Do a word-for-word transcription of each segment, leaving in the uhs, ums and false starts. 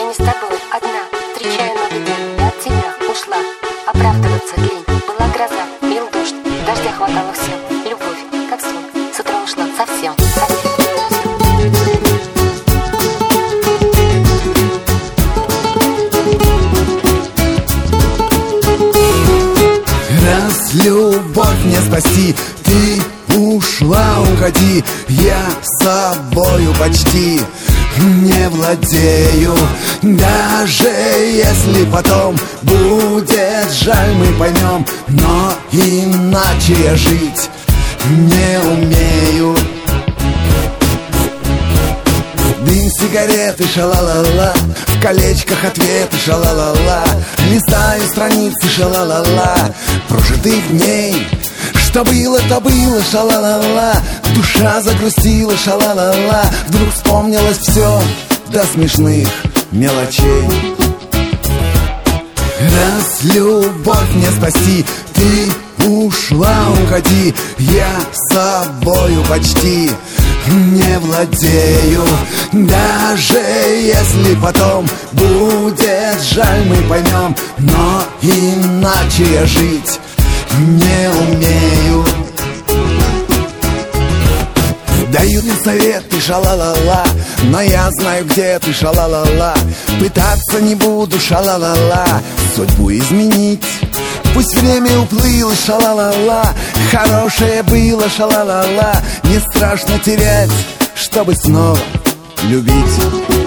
не с тобой одна, встречаю новый день, я от тебя ушла. Оправдываться лень, была гроза, лил дождь, дождя хватало всем. Любовь, как сон, с утра ушла совсем, совсем. Раз любовь не спасти, ты ушла, уходи. Я с собою почти не владею. Даже если потом будет жаль, мы поймем. Но иначе я жить не умею. Дым сигареты, ша-ла-ла-ла, в колечках ответы, ша-ла-ла-ла. Листаю страницы, ша-ла-ла-ла, прожитых дней. Что было, то было, ша-ла-ла-ла. Душа загрустила, ша-ла-ла-ла. Вдруг вспомнилось все до смешных мелочей. Раз любовь не спасти, ты ушла, уходи. Я с собою почти не владею. Даже если потом будет жаль, мы поймем. Но иначе я жить не умею. Дают мне советы, ша-ла-ла-ла, но я знаю, где ты, ша-ла-ла-ла. Пытаться не буду, ша-ла-ла-ла, судьбу изменить. Пусть время уплыло, ша-ла-ла-ла, хорошее было, ша-ла-ла-ла. Не страшно терять, чтобы снова любить.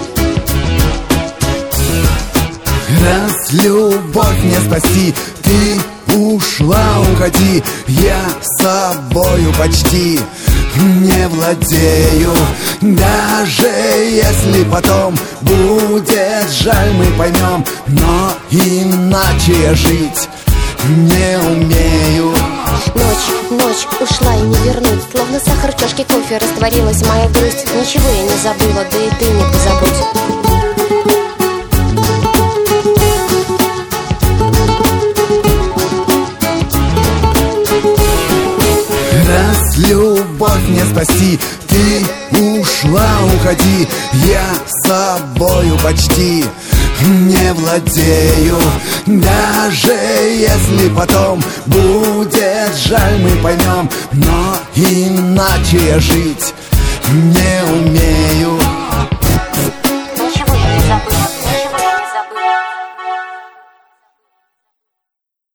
Раз любовь не спасти, ты ушла, уходи. Я с собою почти не владею. Даже если потом будет жаль, мы поймем. Но иначе я жить не умею. Ночь, ночь, ушла и не вернуть. Словно сахар в чашке кофе растворилась моя грусть. Ничего я не забыла, да и ты не позабудь. Раз любовь не спасти, ты ушла, уходи. Я с собою почти не владею. Даже если потом будет жаль, мы поймем. Но иначе я жить не умею.